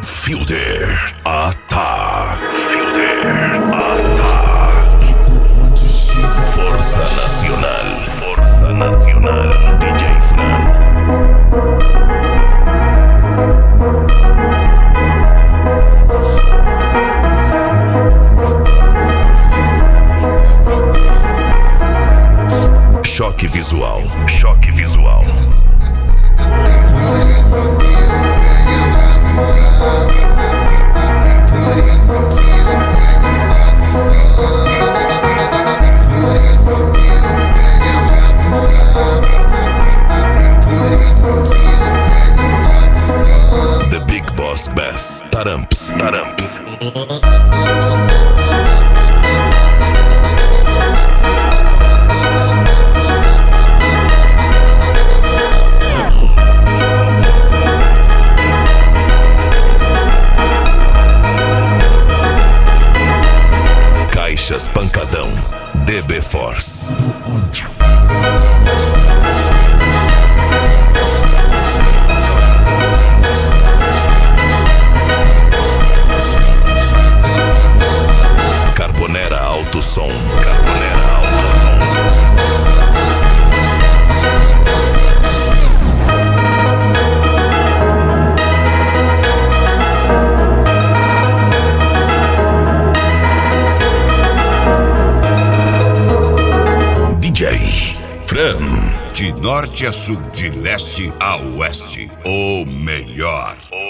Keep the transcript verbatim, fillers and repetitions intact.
Fielder Attack. Fielder Attack. Força Nacional. Força Nacional. D J Fran. Choque visual. Choque visual. The Big Boss Bass. Taramps. Taramps. Caixas Pancadão. D B Force. Carbonera Alto Som. Carbonera Alto D J Fran. De norte a sul, de leste a oeste, o melhor.